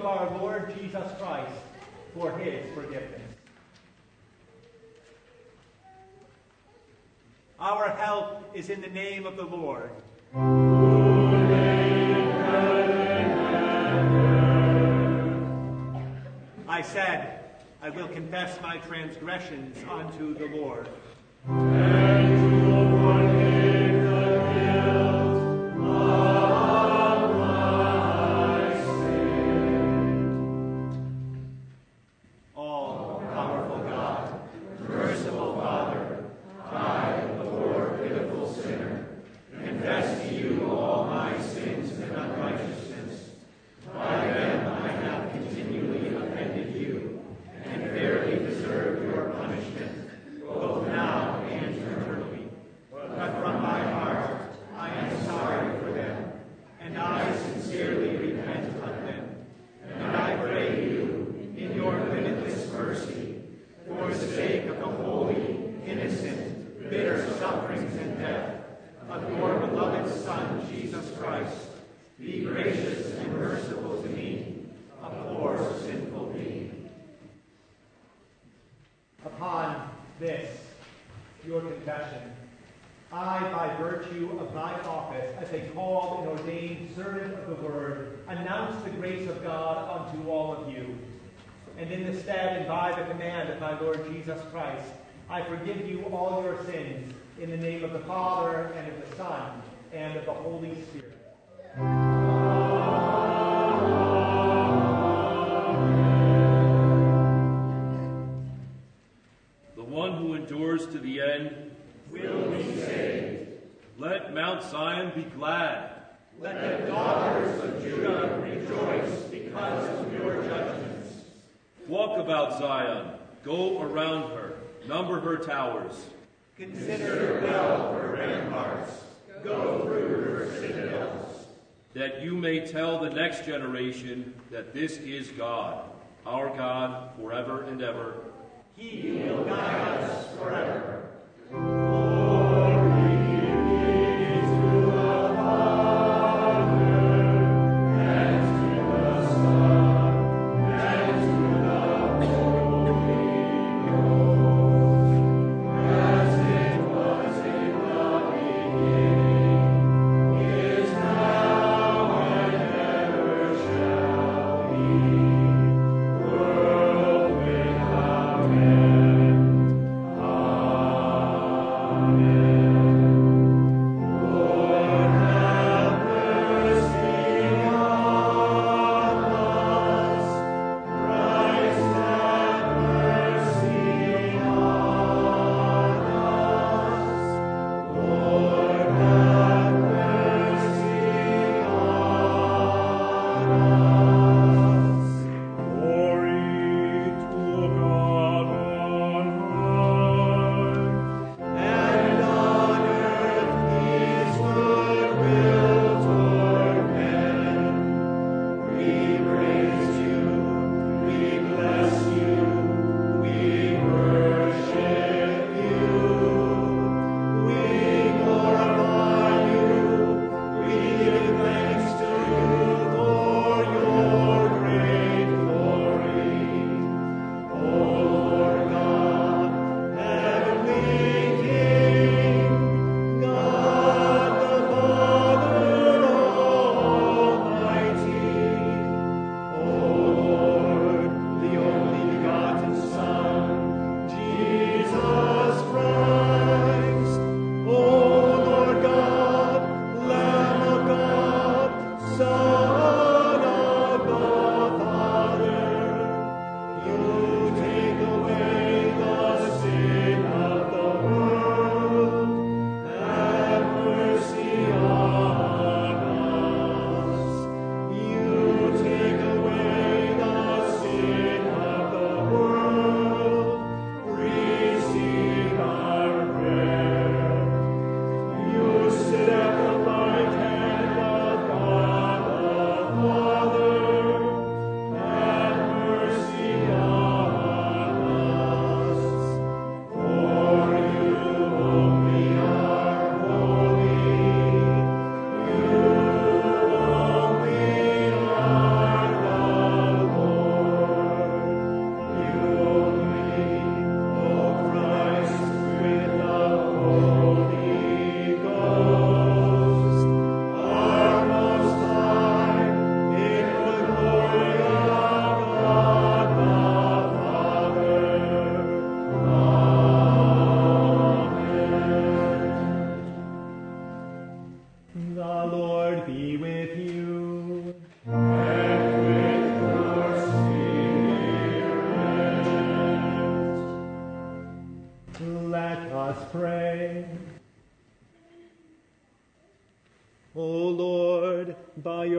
of our Lord Jesus Christ for his forgiveness. Our help is in the name of the Lord. I said, I will confess my transgressions unto the Lord. And to forgive the guilt of my sin. All-powerful God, merciful Father, I, a poor, pitiful sinner, confess to you all my sins and unrighteousness. By them I have continually offended you, and fairly deserve your punishment, both now and eternally. But from my heart I am sorry for them, and I sincerely repent of them. And I pray you, in your limitless mercy, for the sake of the holy, innocent, bitter sufferings and death of your beloved Son, Jesus Christ, be gracious and merciful to me, a poor, sinful being. Upon this, your confession, I, by virtue of my office as a called and ordained servant of the Word, announce the grace of God unto all of you. And in the stead and by the command of my Lord Jesus Christ, I forgive you all your sins in the name of the Father, and of the Son, and of the Holy Spirit. The one who endures to the end will be saved. Let Mount Zion be glad. Let the daughters of Judah rejoice because of your judgments. Walk about Zion, go around her, number her towers. Consider well her ramparts, go through her citadels. That you may tell the next generation that this is God, our God, forever and ever. He will guide us forever. Amen.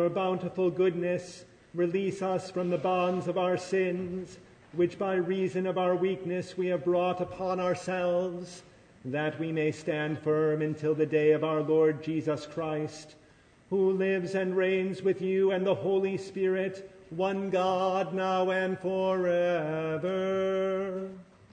your bountiful goodness, release us from the bonds of our sins, which by reason of our weakness we have brought upon ourselves, that we may stand firm until the day of our Lord Jesus Christ, who lives and reigns with you and the Holy Spirit, one God, now and forever.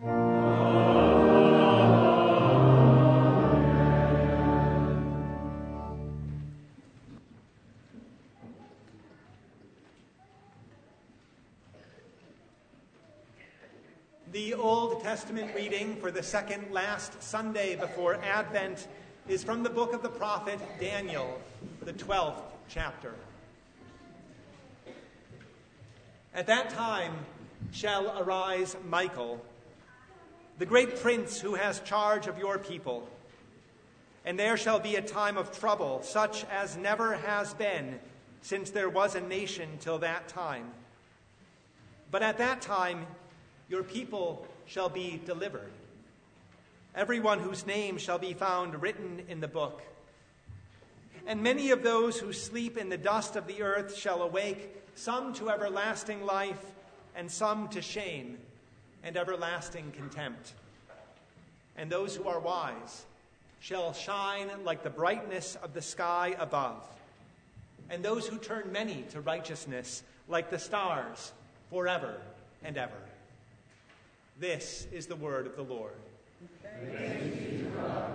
The Old Testament reading for the second last Sunday before Advent is from the book of the prophet Daniel, the 12th chapter. At that time shall arise Michael, the great prince who has charge of your people. And there shall be a time of trouble, such as never has been since there was a nation till that time. But at that time your people shall be delivered, everyone whose name shall be found written in the book. And many of those who sleep in the dust of the earth shall awake, some to everlasting life, and some to shame and everlasting contempt. And those who are wise shall shine like the brightness of the sky above, and those who turn many to righteousness like the stars forever and ever. This is the word of the Lord. Thanks be to God.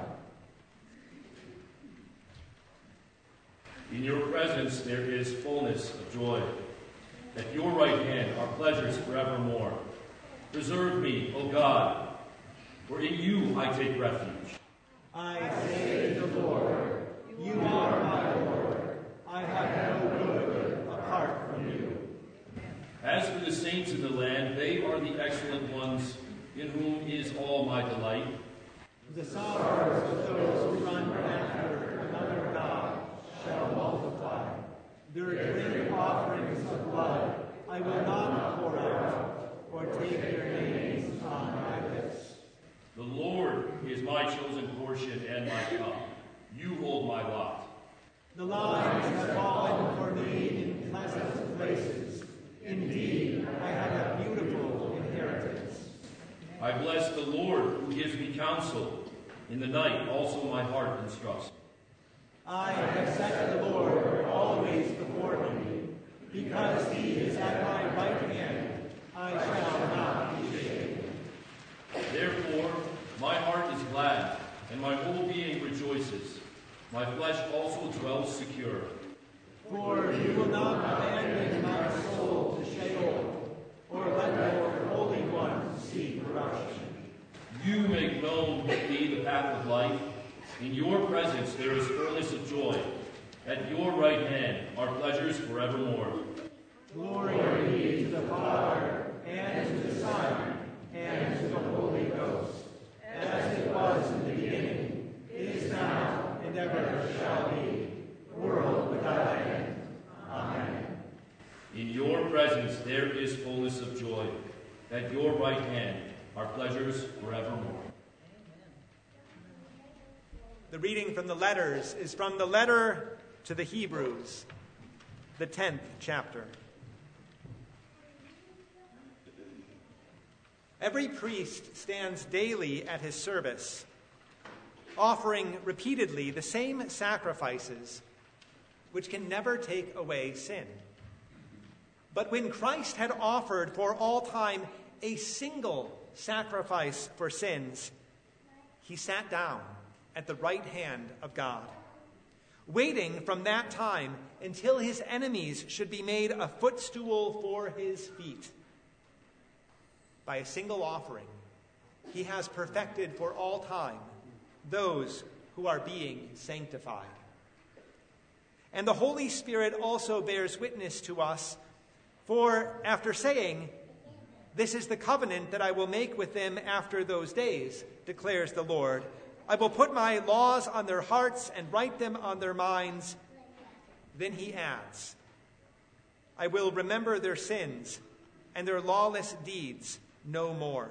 In your presence there is fullness of joy. At your right hand are pleasures forevermore. Preserve me, O God, for in you I take refuge. I say to the Lord, you are my Lord. I have no good apart from you. As for the saints in the land, they are the excellent ones, in whom is all my delight. The sorrows of those who run after another God shall multiply. Their drink offerings of blood I will not pour out, or take their names on my lips. The Lord is my chosen portion and my cup. You hold my lot. The lines have fallen for me in pleasant places. Indeed, I have a beautiful inheritance. I bless the Lord who gives me counsel. In the night also my heart instructs. I have set the Lord always before me. Because he is at my right hand, I shall not be shaken. Therefore my heart is glad, and my whole being rejoices. My flesh also dwells secure. For you will not abandon my soul to Sheol, or let your Holy One see corruption. You make known to me the path of life. In your presence there is fullness of joy. At your right hand are pleasures forevermore. Glory be to the Father, and to the Son, and to the Holy Ghost, as it was in the beginning, is now, and ever shall be, world without end. Amen. In your presence there is fullness of joy. At your right hand are pleasures forevermore. The reading from the letters is from the letter to the Hebrews, the 10th chapter. Every priest stands daily at his service, offering repeatedly the same sacrifices, which can never take away sin. But when Christ had offered for all time a single sacrifice for sins, he sat down at the right hand of God, waiting from that time until his enemies should be made a footstool for his feet. By a single offering, he has perfected for all time those who are being sanctified. And the Holy Spirit also bears witness to us, for after saying, "This is the covenant that I will make with them after those days," declares the Lord, "I will put my laws on their hearts and write them on their minds." Then he adds, "I will remember their sins and their lawless deeds no more."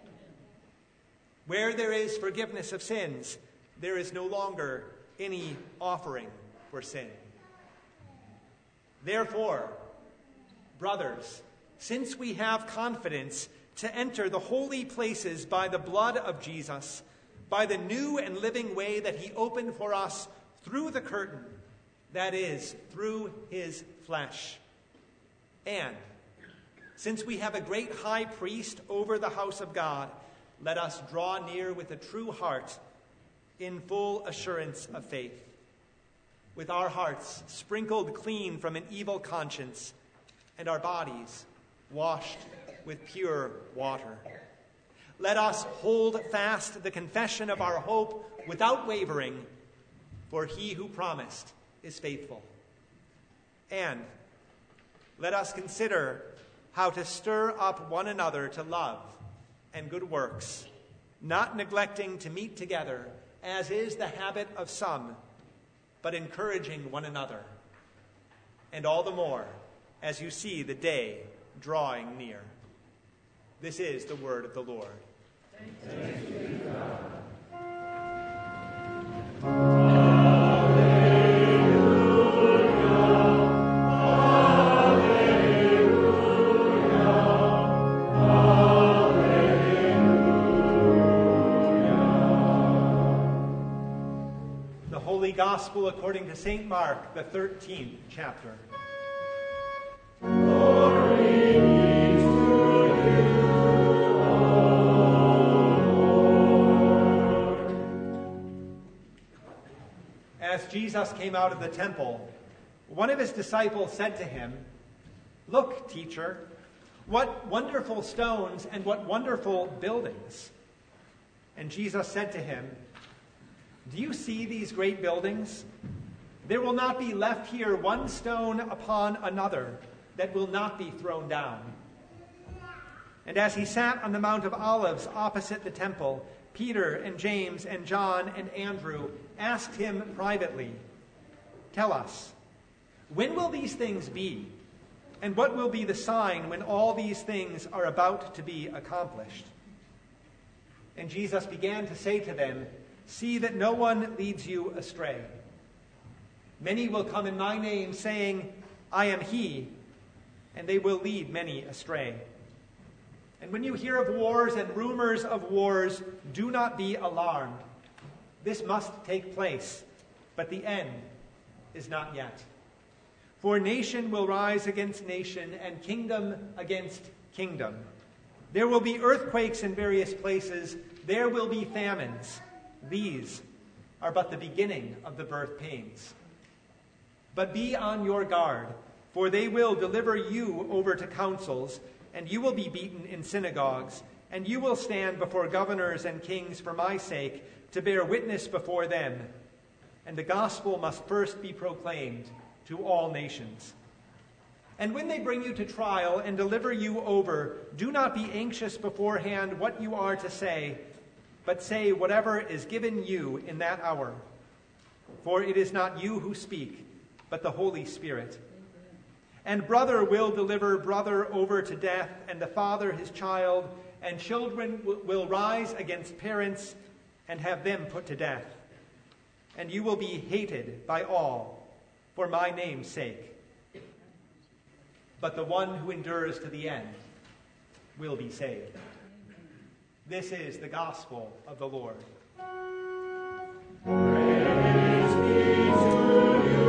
Where there is forgiveness of sins, there is no longer any offering for sin. Therefore, brothers, since we have confidence to enter the holy places by the blood of Jesus, by the new and living way that he opened for us through the curtain, that is, through his flesh. And since we have a great high priest over the house of God, let us draw near with a true heart in full assurance of faith, with our hearts sprinkled clean from an evil conscience and our bodies washed with pure water. Let us hold fast the confession of our hope without wavering, for he who promised is faithful. And let us consider how to stir up one another to love and good works, not neglecting to meet together, as is the habit of some, but encouraging one another, and all the more as you see the day drawing near. This is the word of the Lord. Thanks be to God. Gospel according to St. Mark, the 13th chapter. Glory be to you, Lord. As Jesus came out of the temple, one of his disciples said to him, "Look, teacher, what wonderful stones and what wonderful buildings." And Jesus said to him, "Do you see these great buildings? There will not be left here one stone upon another that will not be thrown down." And as he sat on the Mount of Olives opposite the temple, Peter and James and John and Andrew asked him privately, "Tell us, when will these things be? And what will be the sign when all these things are about to be accomplished?" And Jesus began to say to them, "See that no one leads you astray. Many will come in my name, saying, 'I am he,' and they will lead many astray. And when you hear of wars and rumors of wars, do not be alarmed. This must take place, but the end is not yet. For nation will rise against nation, and kingdom against kingdom. There will be earthquakes in various places. There will be famines. These are but the beginning of the birth pains. But be on your guard, for they will deliver you over to councils, and you will be beaten in synagogues, and you will stand before governors and kings for my sake to bear witness before them. And the gospel must first be proclaimed to all nations. And when they bring you to trial and deliver you over, do not be anxious beforehand what you are to say, but say whatever is given you in that hour. For it is not you who speak, but the Holy Spirit. And brother will deliver brother over to death, and the father his child, and children will rise against parents and have them put to death. And you will be hated by all for my name's sake. But the one who endures to the end will be saved." This is the gospel of the Lord. Praise be to you,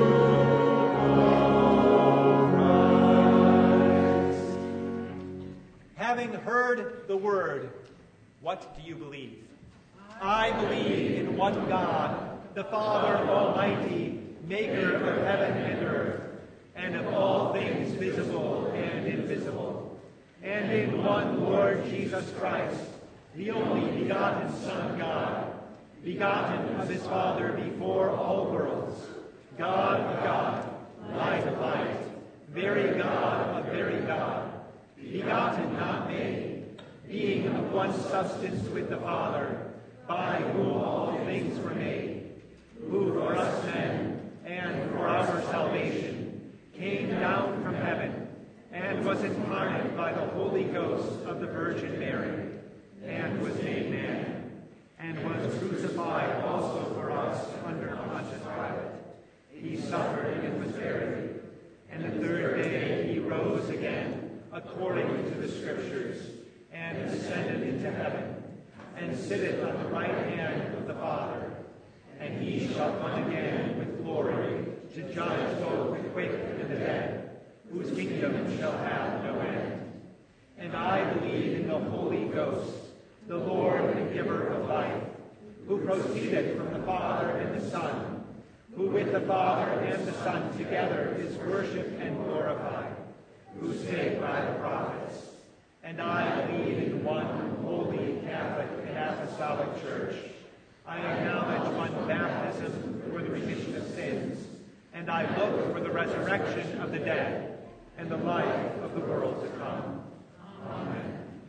O Christ. Having heard the word, what do you believe? I believe in one God, the Father Almighty, maker of heaven and earth, and of all things visible and invisible, and in one Lord Jesus Christ, the only begotten Son of God, begotten of his Father before all worlds, God of God, light of light, very God of very God, begotten, not made, being of one substance with the Father, by whom all things were made, who for us men and for our salvation came down from heaven and was incarnate by the Holy Ghost of the Virgin Mary, and was made man, and was crucified also for us under Pontius Pilate. He suffered and was buried, And the third day he rose again, according to the Scriptures, and ascended into heaven, and sitteth on the right hand of the Father. And he shall come again with glory, to judge both the quick and the dead, whose kingdom shall have no end. And I believe in the Holy Ghost, the Lord and giver of life, who proceeded from the Father and the Son, who with the Father and the Son together is worshipped and glorified, who spake by the prophets. And I believe in one holy, Catholic, and apostolic church. I acknowledge one baptism for the remission of sins, and I look for the resurrection of the dead and the life of the world to come. Amen.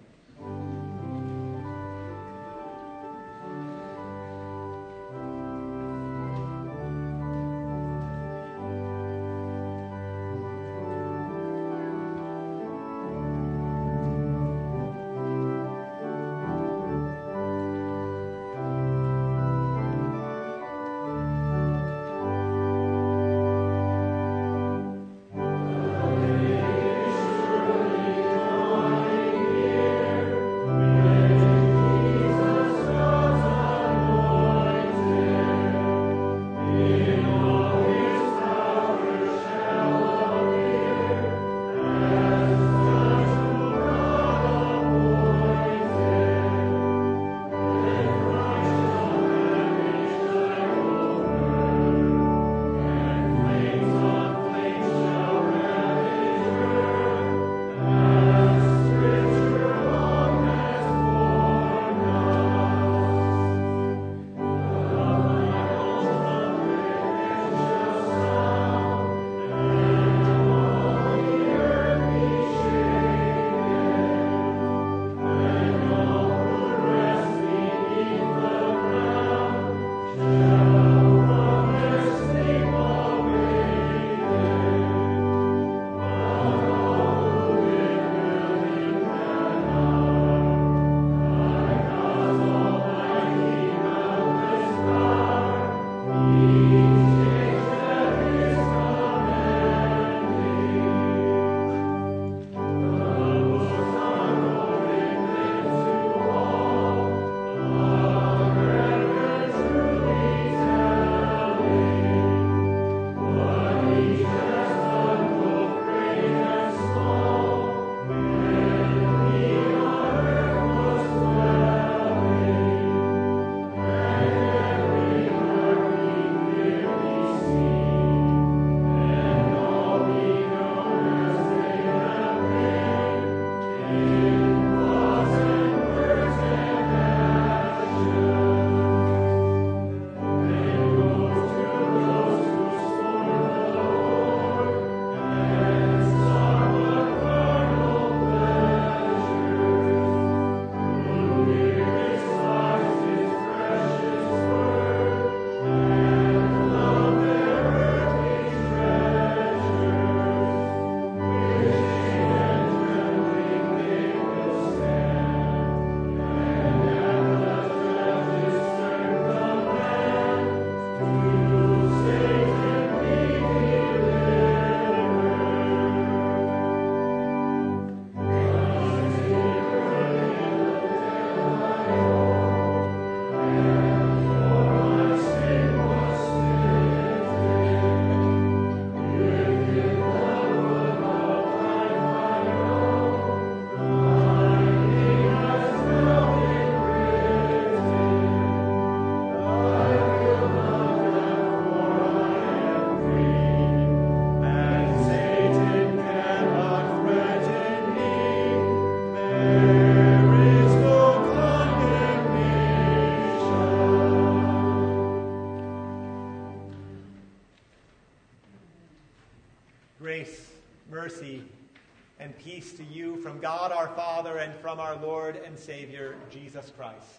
Grace, mercy, and peace to you from God our Father and from our Lord and Savior, Jesus Christ.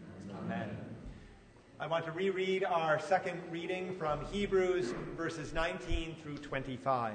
Amen. I want to reread our second reading from Hebrews, verses 19 through 25.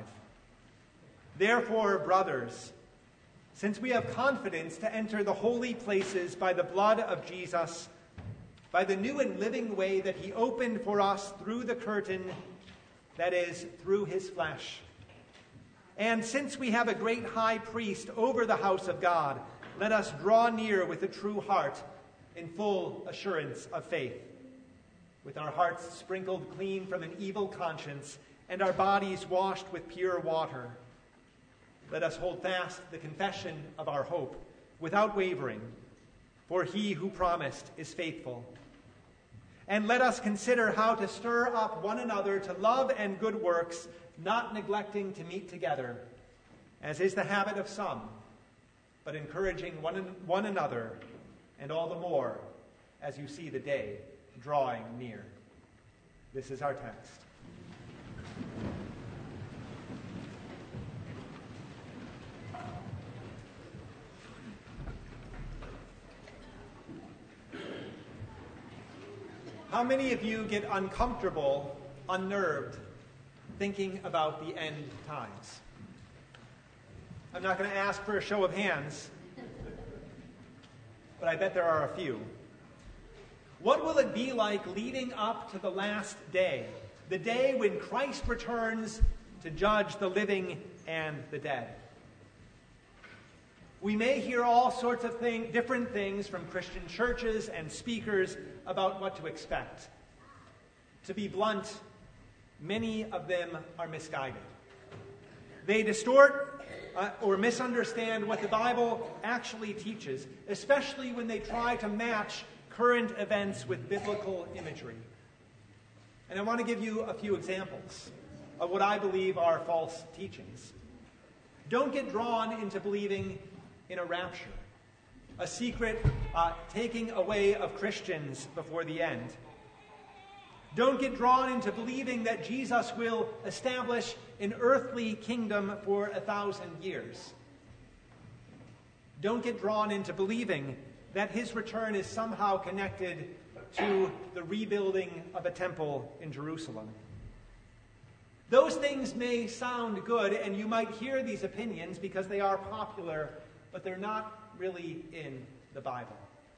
Therefore, brothers, since we have confidence to enter the holy places by the blood of Jesus, by the new and living way that he opened for us through the curtain, that is, through his flesh, And since we have a great high priest over the house of God, let us draw near with a true heart in full assurance of faith, with our hearts sprinkled clean from an evil conscience and our bodies washed with pure water. Let us hold fast the confession of our hope without wavering, for he who promised is faithful. And let us consider how to stir up one another to love and good works, not neglecting to meet together, as is the habit of some, but encouraging one another, and all the more as you see the day drawing near. This is our text. How many of you get uncomfortable, unnerved, thinking about the end times? I'm not going to ask for a show of hands, but I bet there are a few. What will it be like leading up to the last day, the day when Christ returns to judge the living and the dead? We may hear all sorts of different things from Christian churches and speakers about what to expect. To be blunt, many of them are misguided. They distort or misunderstand what the Bible actually teaches, especially when they try to match current events with biblical imagery. And I want to give you a few examples of what I believe are false teachings. Don't get drawn into believing in a rapture, a secret taking away of Christians before the end. Don't get drawn into believing that Jesus will establish an earthly kingdom for 1,000 years. Don't get drawn into believing that his return is somehow connected to the rebuilding of a temple in Jerusalem. Those things may sound good, and you might hear these opinions because they are popular, but they're not really in the Bible.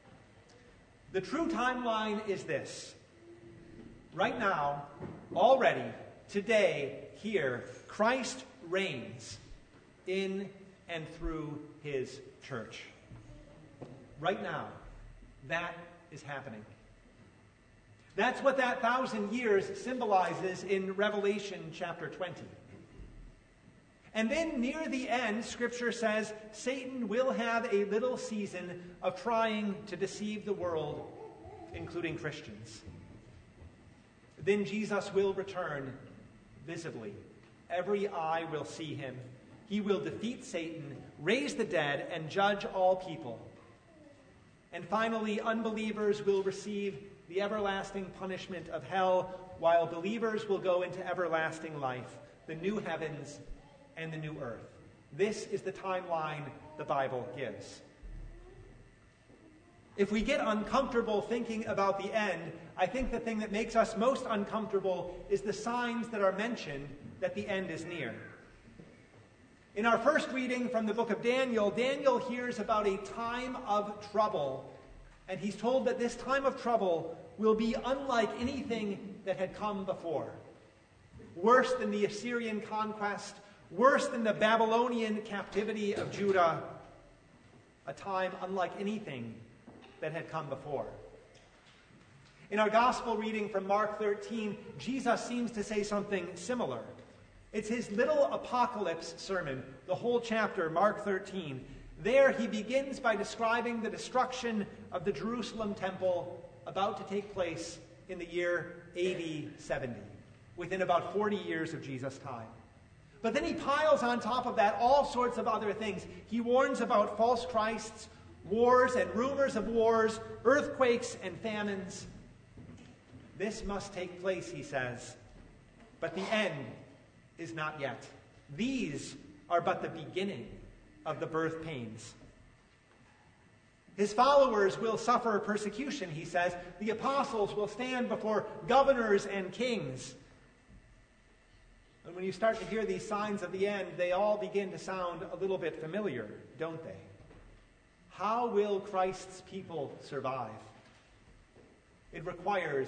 The true timeline is this. Right now, already, today, here, Christ reigns in and through his church. Right now, that is happening. That's what that 1,000 years symbolizes in Revelation chapter 20. And then near the end, Scripture says, Satan will have a little season of trying to deceive the world, including Christians. Then Jesus will return visibly. Every eye will see him. He will defeat Satan, raise the dead, and judge all people. And finally, unbelievers will receive the everlasting punishment of hell, while believers will go into everlasting life, the new heavens and the new earth. This is the timeline the Bible gives. If we get uncomfortable thinking about the end, I think the thing that makes us most uncomfortable is the signs that are mentioned that the end is near. In our first reading from the book of Daniel, Daniel hears about a time of trouble, and he's told that this time of trouble will be unlike anything that had come before. Worse than the Assyrian conquest, worse than the Babylonian captivity of Judah, a time unlike anything that had come before. In our gospel reading from Mark 13, Jesus seems to say something similar. It's his little apocalypse sermon, the whole chapter, Mark 13. There he begins by describing the destruction of the Jerusalem temple about to take place in the year AD 70, within about 40 years of Jesus' time. But then he piles on top of that all sorts of other things. He warns about false Christs, wars and rumors of wars, earthquakes and famines. This must take place, he says, but the end is not yet. These are but the beginning of the birth pains. His followers will suffer persecution, he says. The apostles will stand before governors and kings. And when you start to hear these signs of the end, they all begin to sound a little bit familiar, don't they? How will Christ's people survive? It requires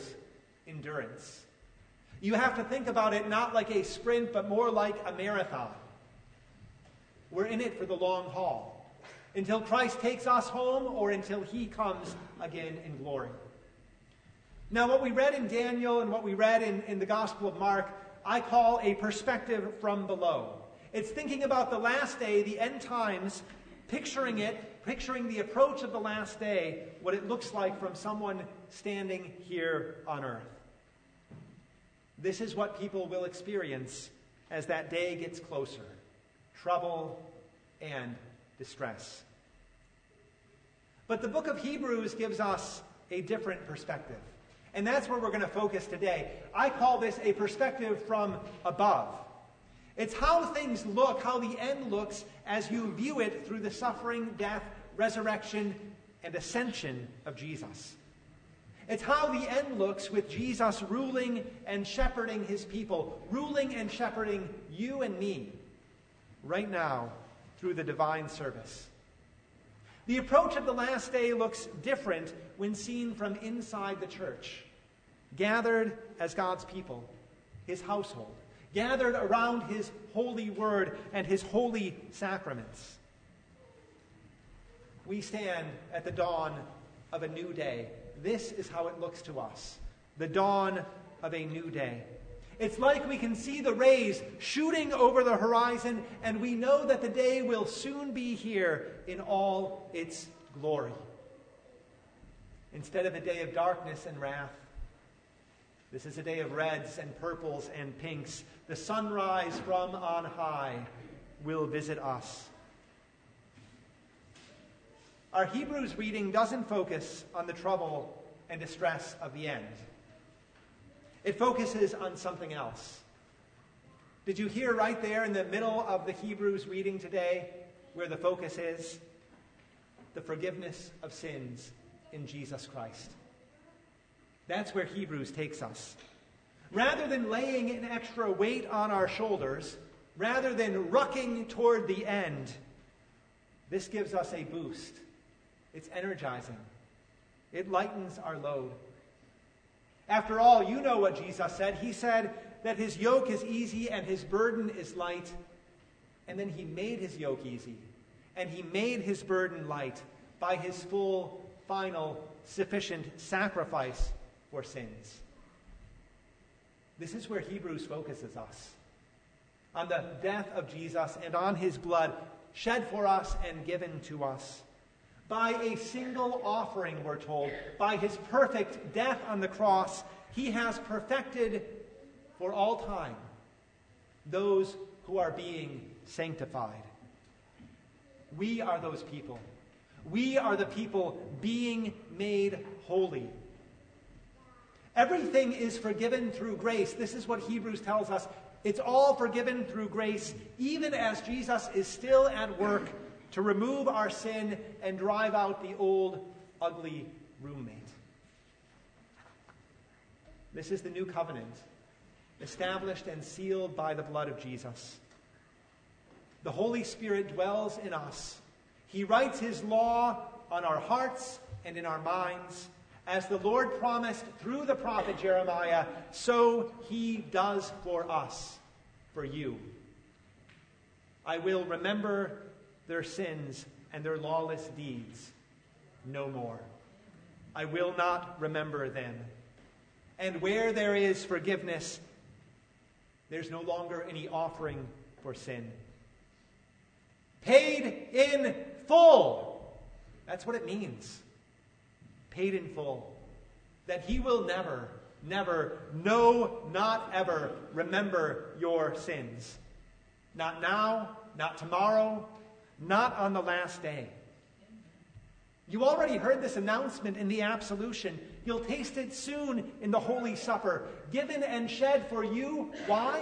endurance. You have to think about it not like a sprint, but more like a marathon. We're in it for the long haul, until Christ takes us home or until he comes again in glory. Now, what we read in Daniel and what we read in the Gospel of Mark, I call a perspective from below. It's thinking about the last day, the end times, picturing the approach of the last day, what it looks like from someone standing here on earth. This is what people will experience as that day gets closer: trouble and distress. But the book of Hebrews gives us a different perspective. And that's where we're going to focus today. I call this a perspective from above. It's how things look, how the end looks as you view it through the suffering, death, resurrection, and ascension of Jesus. It's how the end looks with Jesus ruling and shepherding his people, ruling and shepherding you and me right now through the divine service. The approach of the last day looks different when seen from inside the church, gathered as God's people, his household, gathered around his holy word and his holy sacraments. We stand at the dawn of a new day. This is how it looks to us, the dawn of a new day. It's like we can see the rays shooting over the horizon, and we know that the day will soon be here in all its glory. Instead of a day of darkness and wrath, this is a day of reds and purples and pinks. The sunrise from on high will visit us. Our Hebrews reading doesn't focus on the trouble and distress of the end. It focuses on something else. Did you hear right there in the middle of the Hebrews reading today where the focus is? The forgiveness of sins in Jesus Christ. That's where Hebrews takes us. Rather than laying an extra weight on our shoulders, rather than rucking toward the end, this gives us a boost. It's energizing. It lightens our load. After all, you know what Jesus said. He said that his yoke is easy and his burden is light. And then he made his yoke easy. And he made his burden light by his full, final, sufficient sacrifice for sins. This is where Hebrews focuses us. On the death of Jesus and on his blood shed for us and given to us. By a single offering, we're told, by his perfect death on the cross, he has perfected for all time those who are being sanctified. We are those people. We are the people being made holy. Everything is forgiven through grace. This is what Hebrews tells us. It's all forgiven through grace, even as Jesus is still at work to remove our sin and drive out the old, ugly roommate. This is the new covenant, established and sealed by the blood of Jesus. The Holy Spirit dwells in us. He writes his law on our hearts and in our minds. As the Lord promised through the prophet Jeremiah, so he does for us, for you. I will remember their sins and their lawless deeds no more. I will not remember them. And where there is forgiveness, there's no longer any offering for sin. Paid in full. That's what it means. Paid in full. That he will never, no, not ever remember your sins. Not now, not tomorrow, not on the last day. You already heard this announcement in the absolution. You'll taste it soon in the Holy Supper, given and shed for you. Why?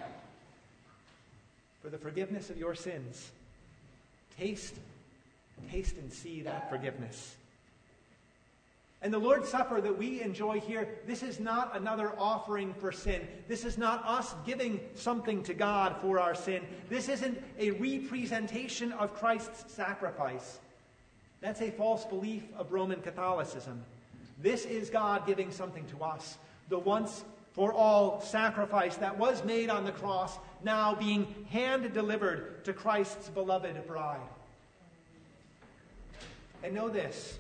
For the forgiveness of your sins. Taste and see that forgiveness. And the Lord's Supper that we enjoy here, this is not another offering for sin. This is not us giving something to God for our sin. This isn't a representation of Christ's sacrifice. That's a false belief of Roman Catholicism. This is God giving something to us, the once for all sacrifice that was made on the cross, now being hand-delivered to Christ's beloved bride. And know this,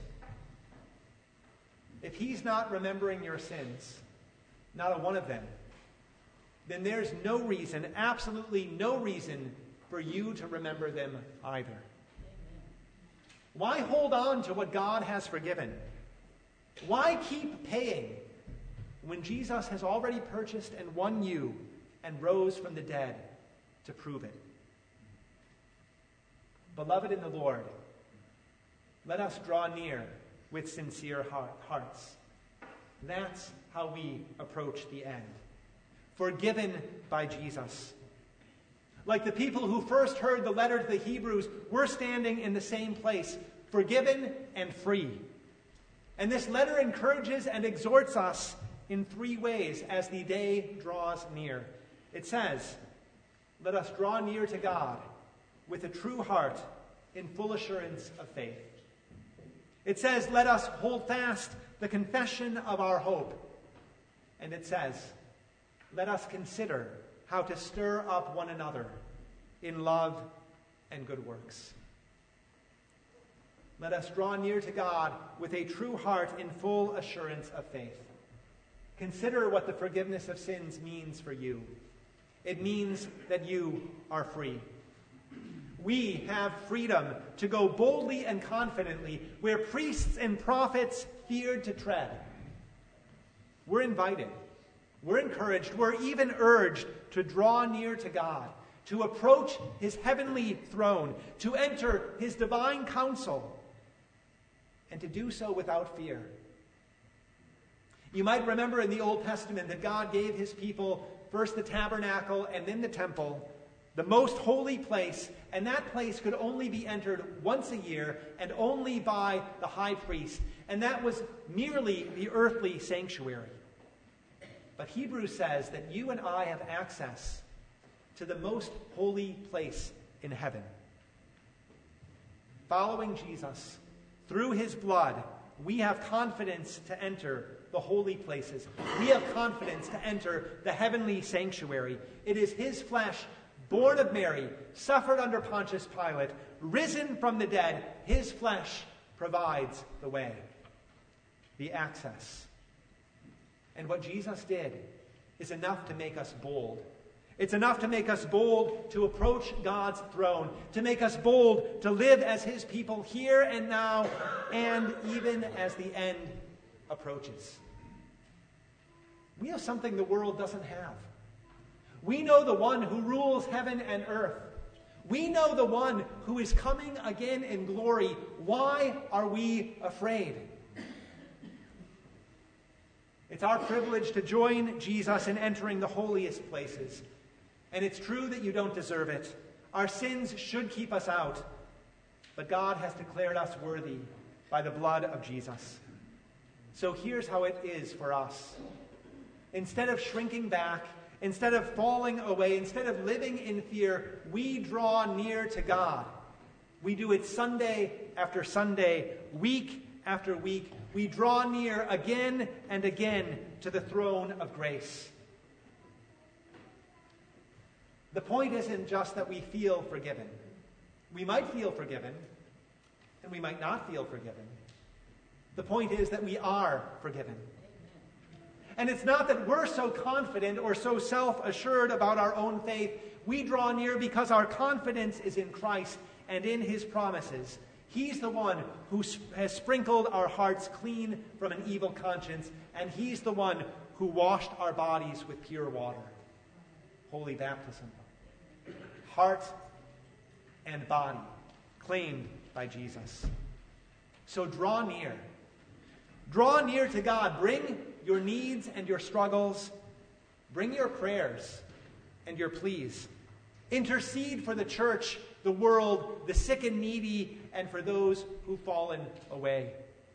if he's not remembering your sins, not a one of them, then there's no reason, absolutely no reason, for you to remember them either. Why hold on to what God has forgiven? Why keep paying when Jesus has already purchased and won you and rose from the dead to prove it? Beloved in the Lord, let us draw near with sincere hearts. That's how we approach the end. Forgiven by Jesus. Like the people who first heard the letter to the Hebrews, we're standing in the same place, forgiven and free. And this letter encourages and exhorts us in three ways as the day draws near. It says, let us draw near to God with a true heart in full assurance of faith. It says, let us hold fast the confession of our hope. And it says, let us consider how to stir up one another in love and good works. Let us draw near to God with a true heart in full assurance of faith. Consider what the forgiveness of sins means for you. It means that you are free. We have freedom to go boldly and confidently where priests and prophets feared to tread. We're invited. We're encouraged. We're even urged to draw near to God, to approach his heavenly throne, to enter his divine counsel, and to do so without fear. You might remember in the Old Testament that God gave his people first the tabernacle and then the temple, the most holy place, and that place could only be entered once a year and only by the high priest, and that was merely the earthly sanctuary. But Hebrews says that you and I have access to the most holy place in heaven. Following Jesus, through his blood, we have confidence to enter the holy places. We have confidence to enter the heavenly sanctuary. It is his flesh, born of Mary, suffered under Pontius Pilate, risen from the dead. His flesh provides the way, the access. And what Jesus did is enough to make us bold. It's enough to make us bold to approach God's throne, to make us bold to live as his people here and now, and even as the end approaches. We have something the world doesn't have. We know the one who rules heaven and earth. We know the one who is coming again in glory. Why are we afraid? It's our privilege to join Jesus in entering the holiest places. And it's true that you don't deserve it. Our sins should keep us out. But God has declared us worthy by the blood of Jesus. So here's how it is for us. Instead of shrinking back, instead of falling away, instead of living in fear, we draw near to God. We do it Sunday after Sunday, week after week. We draw near again and again to the throne of grace. The point isn't just that we feel forgiven. We might feel forgiven, and we might not feel forgiven. The point is that we are forgiven. And it's not that we're so confident or so self-assured about our own faith. We draw near because our confidence is in Christ and in his promises. He's the one who has sprinkled our hearts clean from an evil conscience, and he's the one who washed our bodies with pure water. Holy baptism. Heart and body claimed by Jesus. So draw near. Draw near to God. Bring your needs and your struggles. Bring your prayers and your pleas. Intercede for the church, the world, the sick and needy, and for those who've fallen away.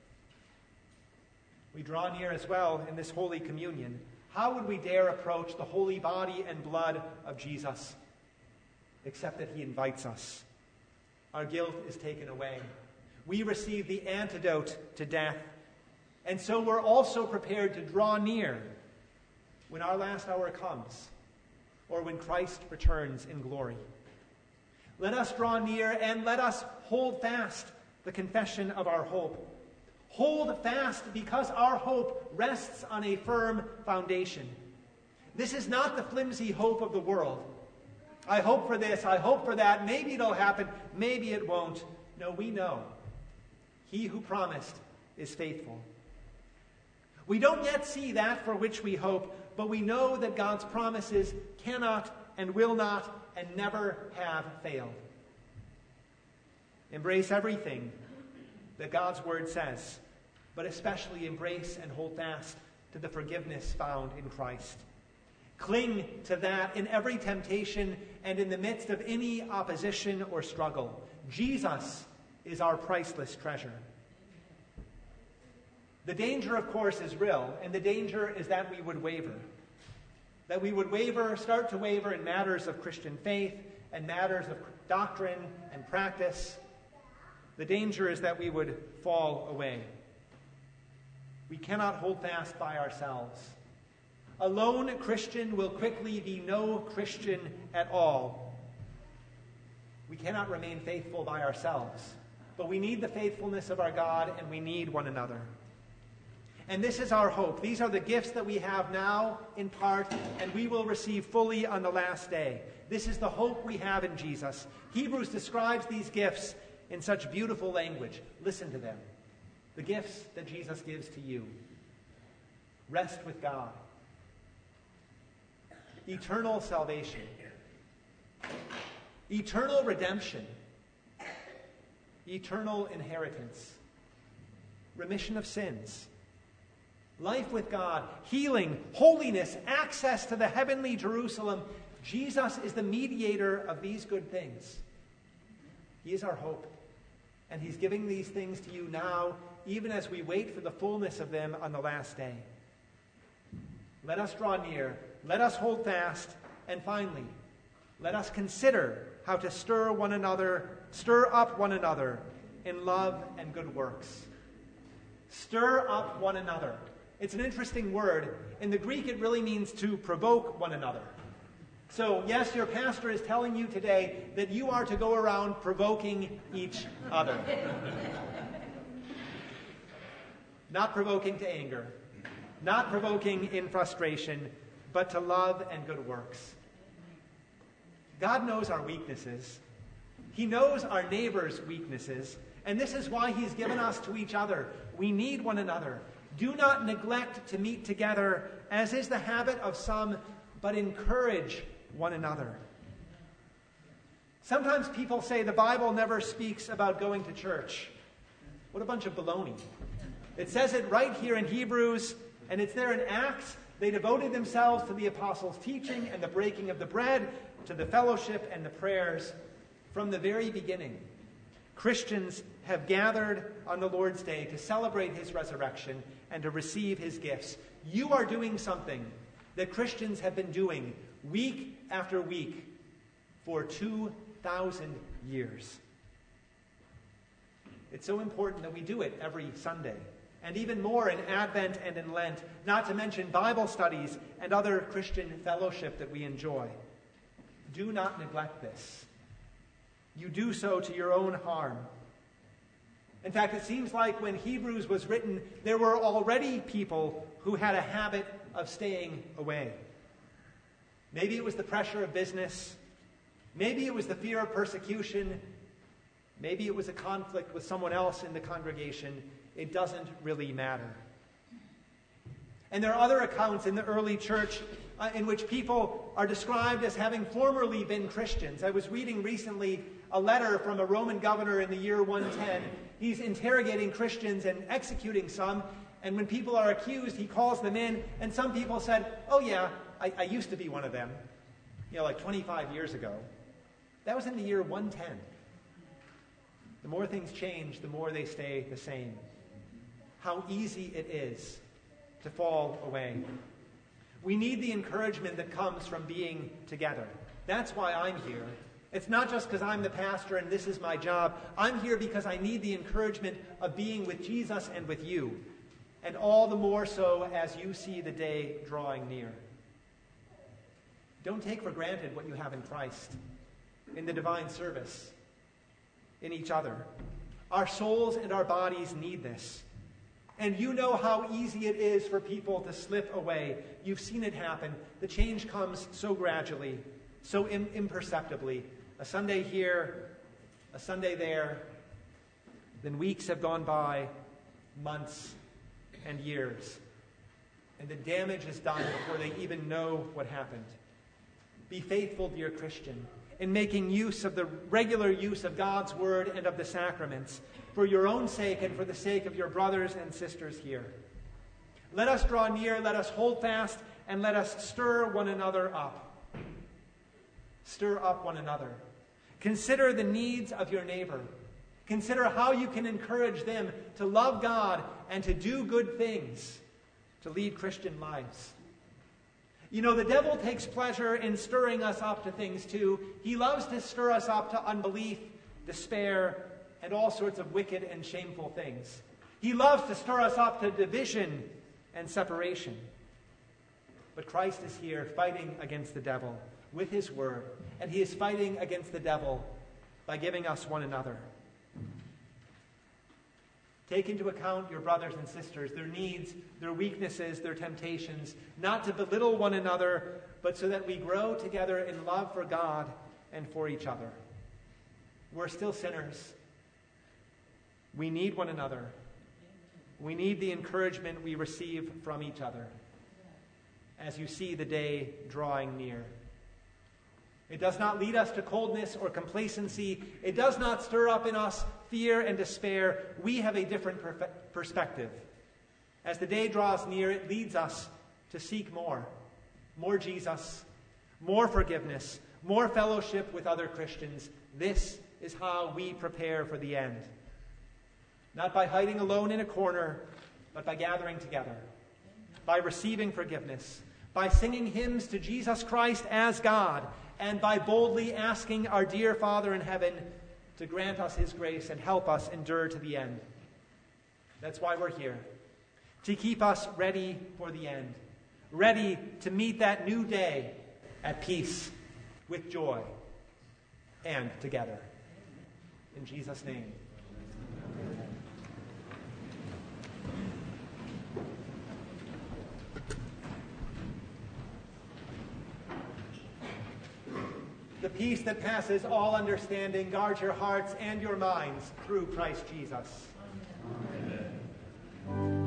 We draw near as well in this Holy Communion. How would we dare approach the holy body and blood of Jesus? Except that he invites us. Our guilt is taken away. We receive the antidote to death. And so we're also prepared to draw near when our last hour comes, or when Christ returns in glory. Let us draw near and let us hold fast the confession of our hope. Hold fast because our hope rests on a firm foundation. This is not the flimsy hope of the world. I hope for this, I hope for that, maybe it'll happen, maybe it won't. No, we know he who promised is faithful. We don't yet see that for which we hope, but we know that God's promises cannot and will not and never have failed. Embrace everything that God's word says, but especially embrace and hold fast to the forgiveness found in Christ. Cling to that in every temptation and in the midst of any opposition or struggle. Jesus is our priceless treasure. The danger, of course, is real, and the danger is that we would waver. That we would waver, start to waver in matters of Christian faith and matters of doctrine and practice. The danger is that we would fall away. We cannot hold fast by ourselves. A lone Christian will quickly be no Christian at all. We cannot remain faithful by ourselves, but we need the faithfulness of our God, and we need one another. And this is our hope. These are the gifts that we have now in part, and we will receive fully on the last day. This is the hope we have in Jesus. Hebrews describes these gifts in such beautiful language. Listen to them. The gifts that Jesus gives to you. Rest with God. Eternal salvation. Eternal redemption. Eternal inheritance. Remission of sins. Life with God, healing, holiness, access to the heavenly Jerusalem. Jesus is the mediator of these good things. He is our hope. And he's giving these things to you now, even as we wait for the fullness of them on the last day. Let us draw near. Let us hold fast. And finally, let us consider how to stir up one another in love and good works. Stir up one another. It's an interesting word. In the Greek, it really means to provoke one another. So, yes, your pastor is telling you today that you are to go around provoking each other. Not provoking to anger. Not provoking in frustration, but to love and good works. God knows our weaknesses. He knows our neighbor's weaknesses. And this is why he's given us to each other. We need one another. Do not neglect to meet together, as is the habit of some, but encourage one another. Sometimes people say the Bible never speaks about going to church. What a bunch of baloney. It says it right here in Hebrews, and it's there in Acts. They devoted themselves to the apostles' teaching and the breaking of the bread, to the fellowship and the prayers from the very beginning. Christians have gathered on the Lord's Day to celebrate his resurrection and to receive his gifts. You are doing something that Christians have been doing week after week for 2,000 years. It's so important that we do it every Sunday, and even more in Advent and in Lent, not to mention Bible studies and other Christian fellowship that we enjoy. Do not neglect this. You do so to your own harm. In fact, it seems like when Hebrews was written, there were already people who had a habit of staying away. Maybe it was the pressure of business. Maybe it was the fear of persecution. Maybe it was a conflict with someone else in the congregation. It doesn't really matter. And there are other accounts in the early church in which people are described as having formerly been Christians. I was reading recently a letter from a Roman governor in the year 110. He's interrogating Christians and executing some, and when people are accused, he calls them in, and some people said, oh yeah, I used to be one of them, like 25 years ago. That was in the year 110. The more things change, the more they stay the same. How easy it is to fall away. We need the encouragement that comes from being together. That's why I'm here. It's not just because I'm the pastor and this is my job. I'm here because I need the encouragement of being with Jesus and with you. And all the more so as you see the day drawing near. Don't take for granted what you have in Christ, in the divine service, in each other. Our souls and our bodies need this. And you know how easy it is for people to slip away. You've seen it happen. The change comes so gradually, so imperceptibly. A Sunday here, a Sunday there. Then weeks have gone by, months and years. And the damage is done before they even know what happened. Be faithful, dear Christian, in making use of the regular use of God's word and of the sacraments for your own sake and for the sake of your brothers and sisters here. Let us draw near, let us hold fast, and let us stir one another up. Stir up one another. Consider the needs of your neighbor. Consider how you can encourage them to love God and to do good things, to lead Christian lives. You know, the devil takes pleasure in stirring us up to things too. He loves to stir us up to unbelief, despair, and all sorts of wicked and shameful things. He loves to stir us up to division and separation. But Christ is here fighting against the devil with his word, and he is fighting against the devil by giving us one another. Take into account your brothers and sisters, their needs, their weaknesses, their temptations, not to belittle one another, but so that we grow together in love for God and for each other. We're still sinners. We need one another. We need the encouragement we receive from each other as you see the day drawing near. It does not lead us to coldness or complacency. It does not stir up in us fear and despair. We have a different perspective. As the day draws near, it leads us to seek more. More Jesus, more forgiveness, more fellowship with other Christians. This is how we prepare for the end. Not by hiding alone in a corner, but by gathering together, by receiving forgiveness, by singing hymns to Jesus Christ as God, and by boldly asking our dear Father in heaven to grant us his grace and help us endure to the end. That's why we're here, to keep us ready for the end, ready to meet that new day at peace, with joy, and together. In Jesus' name. The peace that passes all understanding guards your hearts and your minds through Christ Jesus. Amen.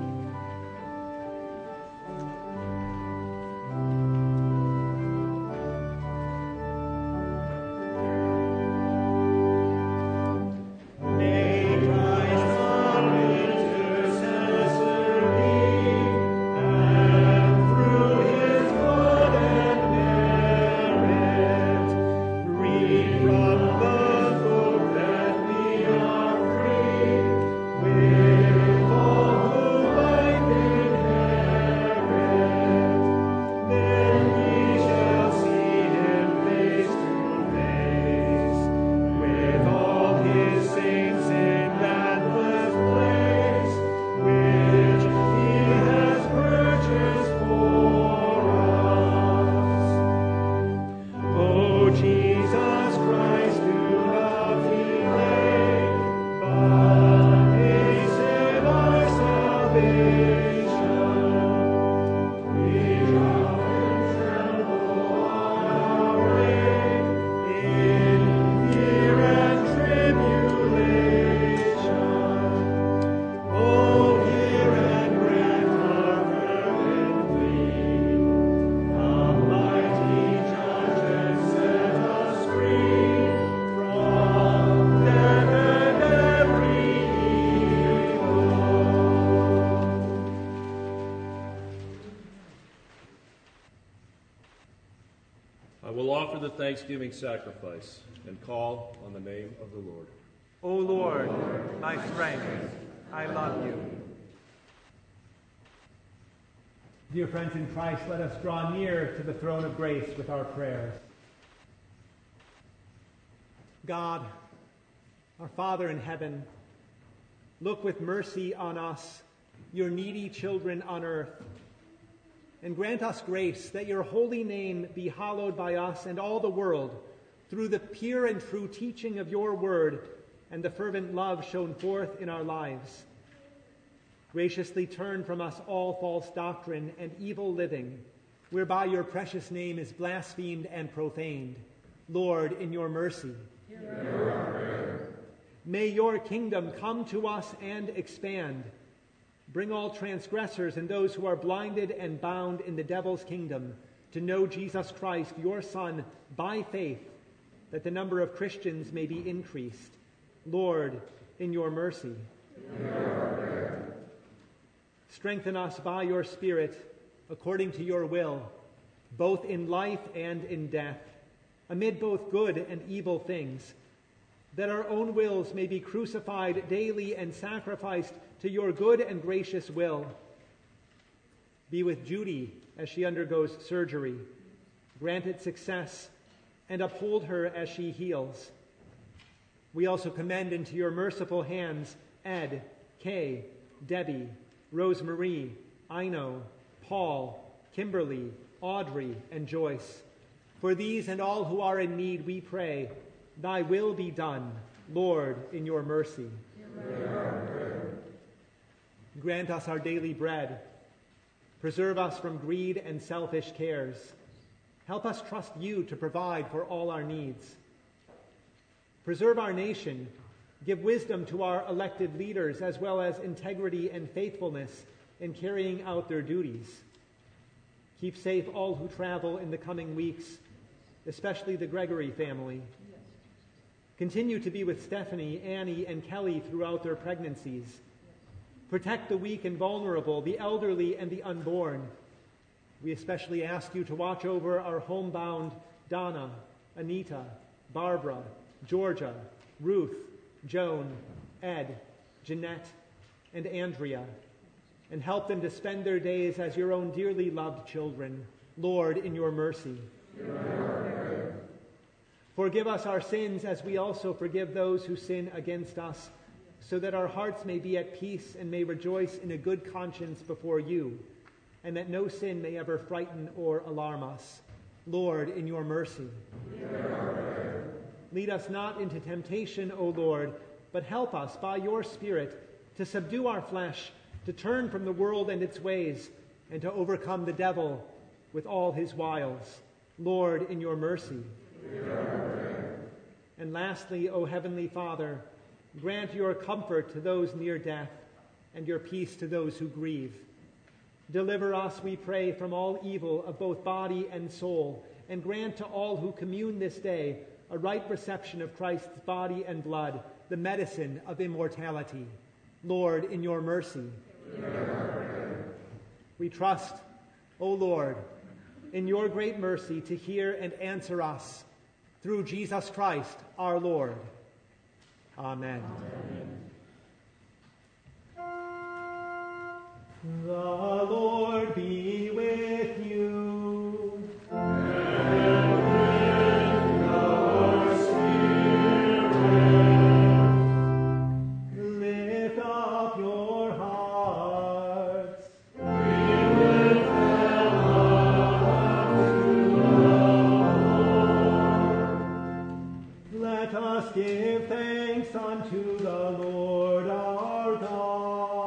The thanksgiving sacrifice and call on the name of the Lord. O Lord, my strength, I love you. Dear friends in Christ, let us draw near to the throne of grace with our prayers. God, our Father in heaven, look with mercy on us, your needy children on earth. and grant us grace that your holy name be hallowed by us and all the world through the pure and true teaching of your word and the fervent love shown forth in our lives. Graciously turn from us all false doctrine and evil living, whereby your precious name is blasphemed and profaned. Lord, in your mercy. May your kingdom come to us and expand. Bring all transgressors and those who are blinded and bound in the devil's kingdom to know Jesus Christ, your Son, by faith, that the number of Christians may be increased. Lord, in your mercy. Strengthen us by your Spirit, according to your will, both in life and in death, amid both good and evil things, that our own wills may be crucified daily and sacrificed to your good and gracious will. Be with Judy as she undergoes surgery. Grant it success and uphold her as she heals. We also commend into your merciful hands Ed, Kay, Debbie, Rosemarie, Ino, Paul, Kimberly, Audrey, and Joyce. For these and all who are in need, we pray, thy will be done, Lord, in your mercy. Grant us our daily bread. Preserve us from greed and selfish cares. Help us trust you to provide for all our needs. Preserve our nation. Give wisdom to our elected leaders, as well as integrity and faithfulness in carrying out their duties. Keep safe all who travel in the coming weeks, especially the Gregory family. Continue to be with Stephanie, Annie, and Kelly throughout their pregnancies. Protect the weak and vulnerable, the elderly and the unborn. We especially ask you to watch over our homebound Donna, Anita, Barbara, Georgia, Ruth, Joan, Ed, Jeanette, and Andrea, and help them to spend their days as your own dearly loved children. Lord, in your mercy. Forgive us our sins as we also forgive those who sin against us, so that our hearts may be at peace and may rejoice in a good conscience before you, and that no sin may ever frighten or alarm us. Lord, in your mercy. Lead us not into temptation, O Lord, but help us by your Spirit to subdue our flesh, to turn from the world and its ways, and to overcome the devil with all his wiles. Lord, in your mercy. And lastly, O Heavenly Father, grant your comfort to those near death and your peace to those who grieve. Deliver us, we pray, from all evil of both body and soul, and grant to all who commune this day a right reception of Christ's body and blood, the medicine of immortality. Lord, in your mercy. We trust, O Lord, in your great mercy to hear and answer us through Jesus Christ our Lord. Amen. The Lord be with you. And with your spirit. Lift up your hearts. We lift them up to the Lord. Let us give thanks unto the Lord our God.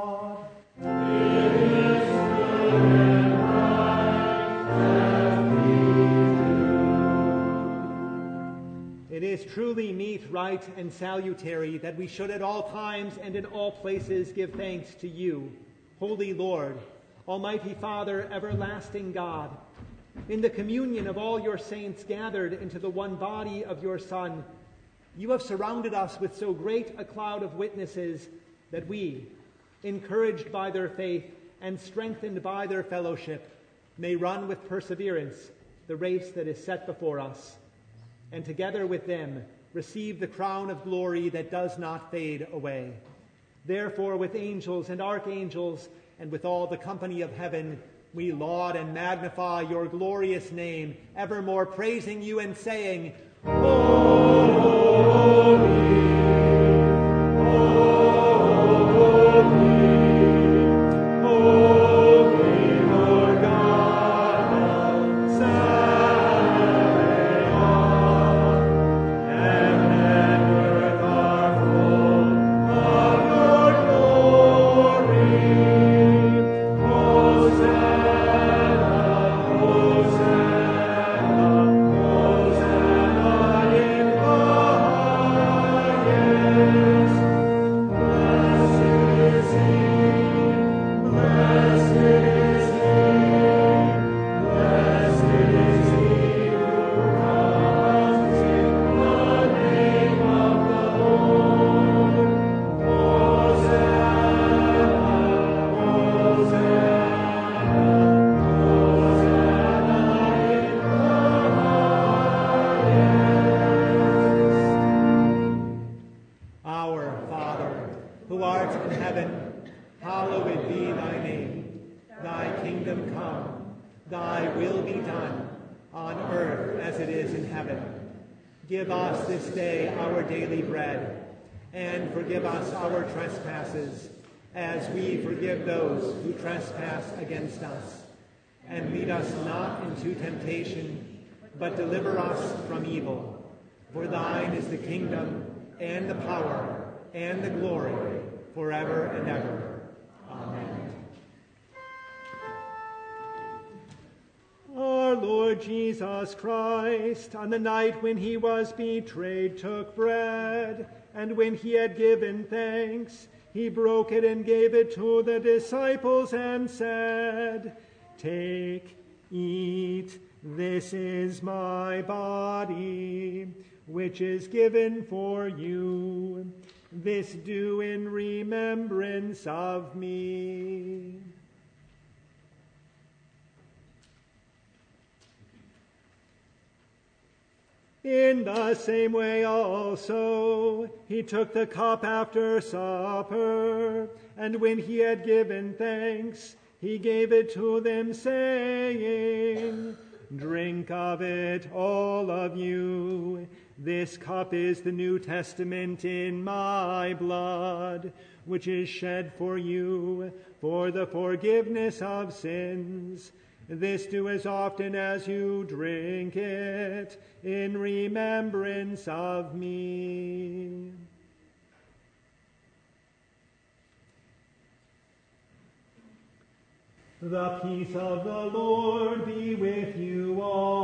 It is truly meet, right, and salutary that we should at all times and in all places give thanks to you, Holy Lord, Almighty Father, everlasting God, in the communion of all your saints gathered into the one body of your Son. You have surrounded us with so great a cloud of witnesses that we, encouraged by their faith and strengthened by their fellowship, may run with perseverance the race that is set before us, and together with them receive the crown of glory that does not fade away. Therefore, with angels and archangels and with all the company of heaven, we laud and magnify your glorious name, evermore praising you and saying, Holy, holy, holy Lord God. who art in heaven, hallowed be thy name. Thy kingdom come, thy will be done, on earth as it is in heaven. Give us this day our daily bread, and forgive us our trespasses, as we forgive those who trespass against us. And lead us not into temptation, but deliver us from evil. For thine is the kingdom, and the power, and the glory, forever and ever. Amen. Our Lord Jesus Christ, on the night when he was betrayed, took bread, and when he had given thanks, he broke it and gave it to the disciples and said, "Take, eat, this is my body, which is given for you. This do in remembrance of me." In the same way also he took the cup after supper, and when he had given thanks, he gave it to them, saying, "Drink of it, all of you. This cup is the New Testament in my blood, which is shed for you for the forgiveness of sins. This do as often as you drink it in remembrance of me." The peace of the Lord be with you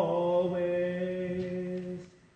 always.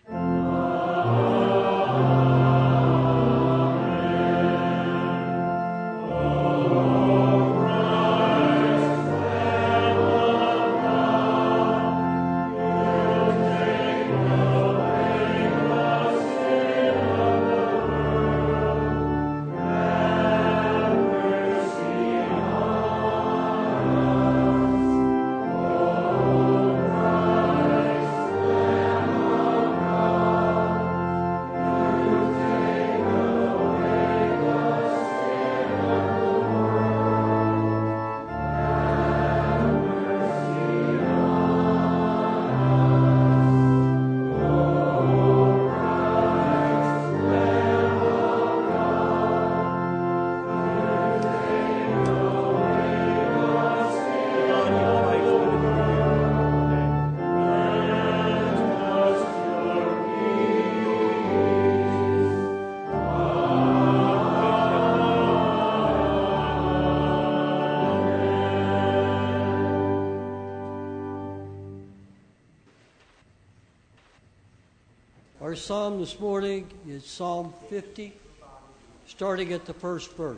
Our psalm this morning is Psalm 50, starting at the first verse.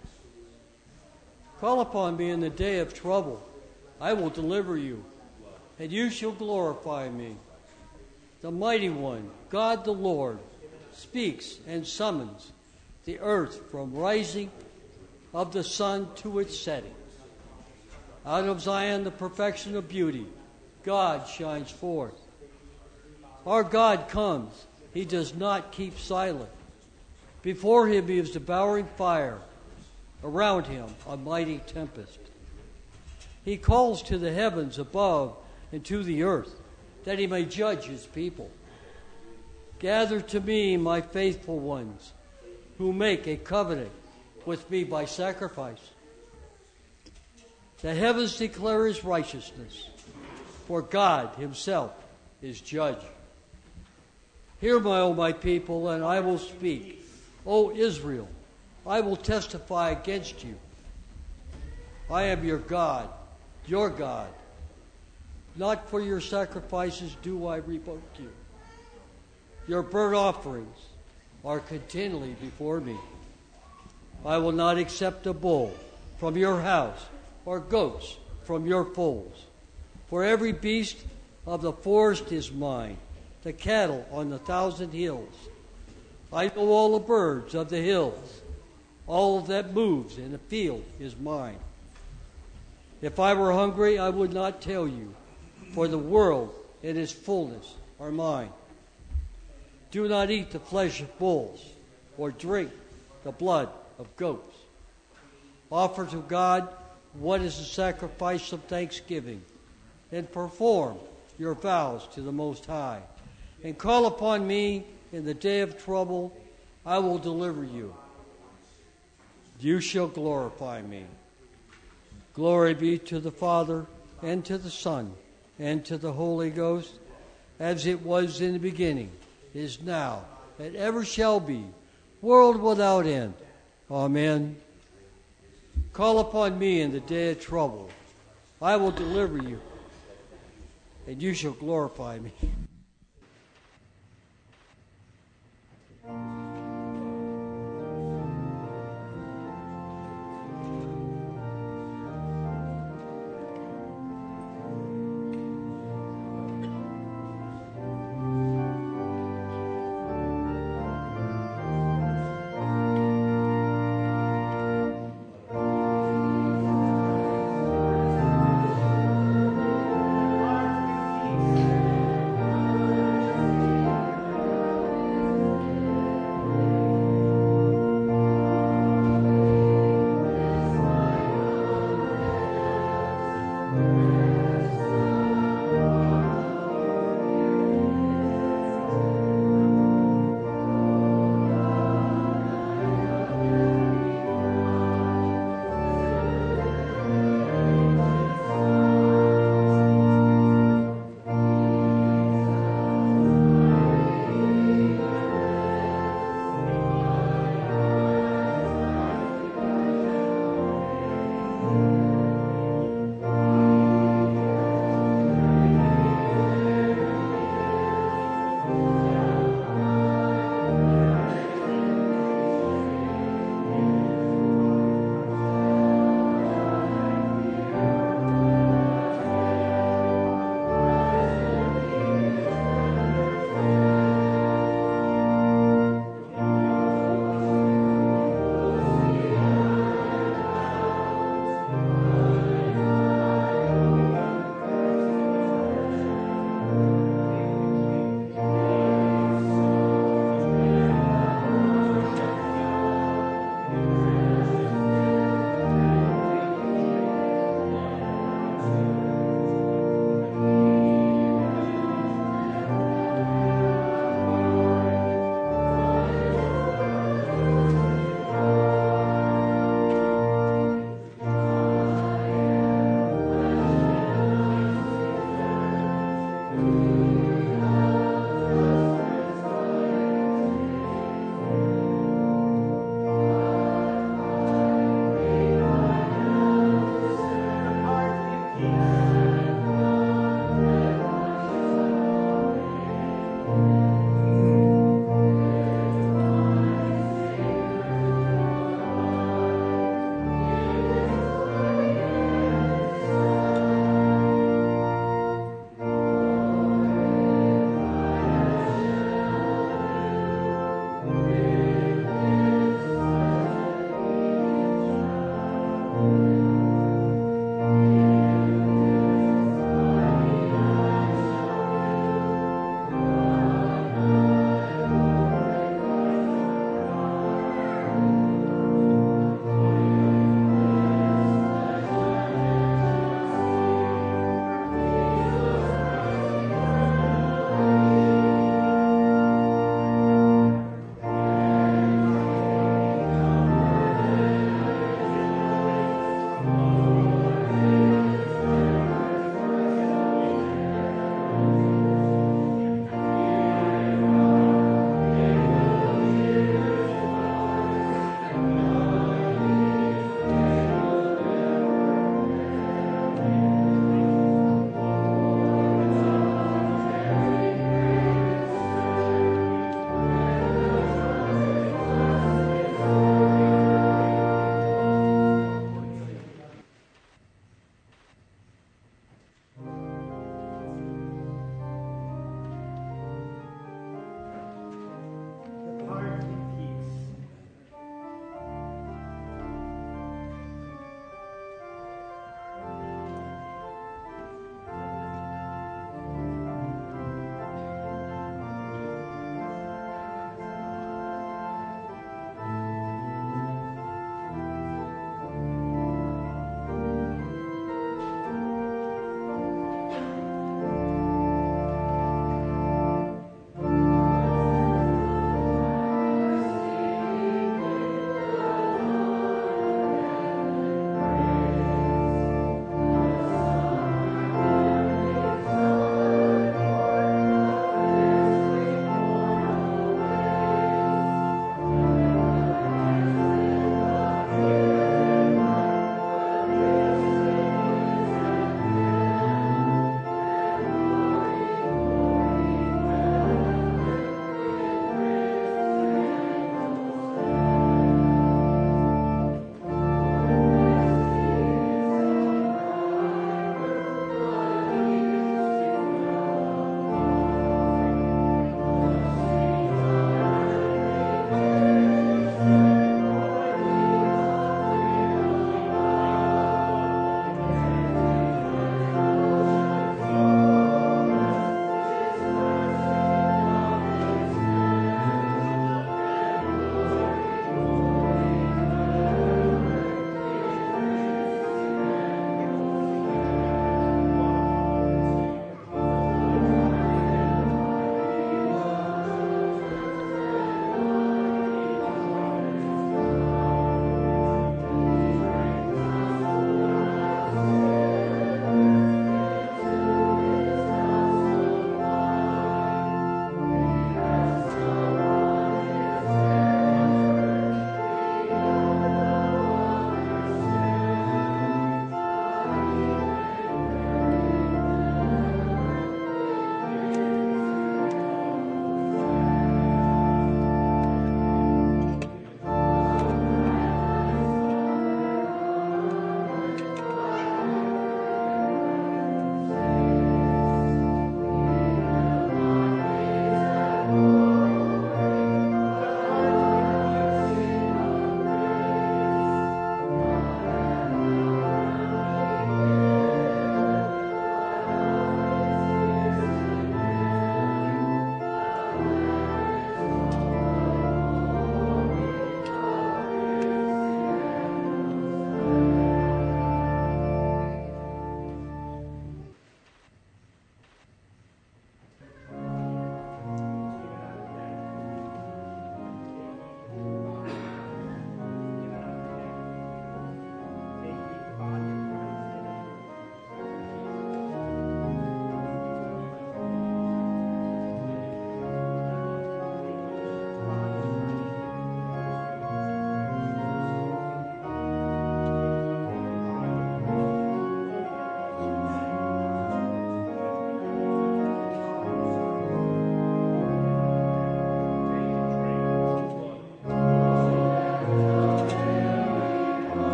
"Call upon me in the day of trouble. I will deliver you, and you shall glorify me. The Mighty One, God the Lord, speaks and summons the earth from rising of the sun to its setting. Out of Zion, the perfection of beauty, God shines forth. Our God comes. He does not keep silent. Before him is devouring fire. Around him a mighty tempest. He calls to the heavens above and to the earth, that he may judge his people. Gather to me my faithful ones, who make a covenant with me by sacrifice. The heavens declare his righteousness, for God himself is judge. Hear me, O my people, and I will speak. O Israel, I will testify against you. I am your God. Not for your sacrifices do I rebuke you. Your burnt offerings are continually before me. I will not accept a bull from your house or goats from your folds. For every beast of the forest is mine, the cattle on the 1,000 hills. I know all the birds of the hills. All that moves in the field is mine. If I were hungry, I would not tell you, for the world and its fullness are mine. Do not eat the flesh of bulls, or drink the blood of goats. Offer to God what is a sacrifice of thanksgiving, and perform your vows to the Most High. And call upon me in the day of trouble, I will deliver you. You shall glorify me. Glory be to the Father, and to the Son, and to the Holy Ghost, as it was in the beginning, is now, and ever shall be, world without end. Amen. Call upon me in the day of trouble. I will deliver you, and you shall glorify me.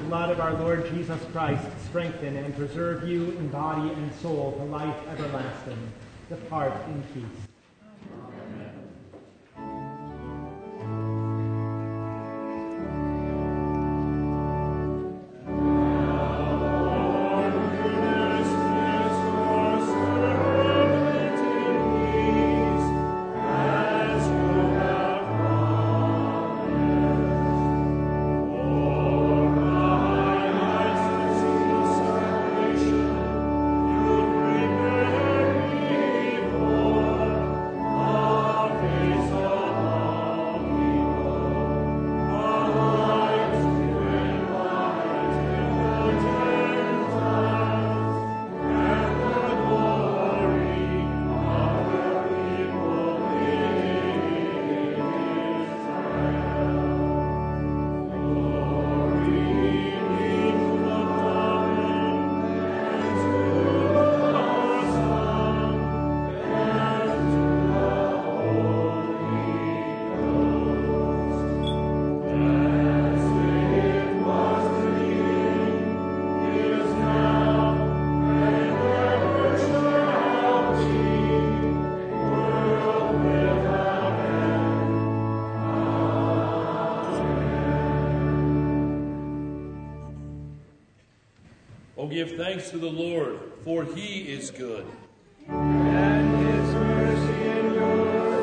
blood of our Lord Jesus Christ strengthen and preserve you in body and soul to life everlasting. Depart in peace. Give thanks to the Lord, for he is good. And his mercy endures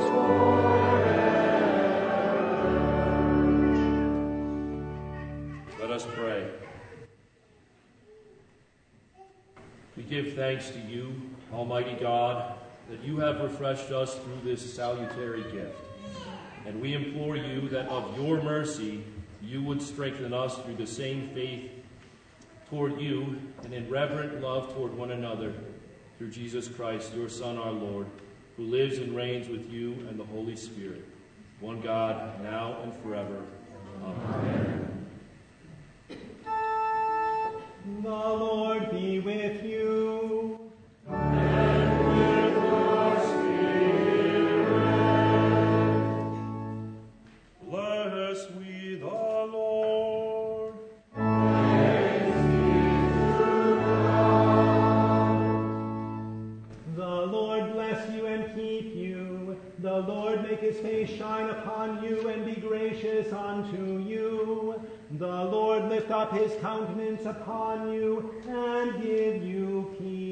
forever. Let us pray. We give thanks to you, Almighty God, that you have refreshed us through this salutary gift. And we implore you that of your mercy you would strengthen us through the same faith toward you and in reverent love toward one another, through Jesus Christ, your Son, our Lord, who lives and reigns with you and the Holy Spirit, one God, now and forever. Amen. The Lord be with you. And with your spirit. Bless we the Lord. The Lord bless you and keep you. The Lord make his face shine upon you and be gracious unto you. The Lord lift up his countenance upon you and give you peace.